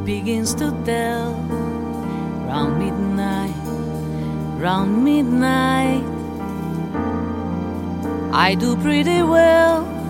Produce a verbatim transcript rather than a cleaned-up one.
begins to tell. Round midnight, round midnight, I do pretty well.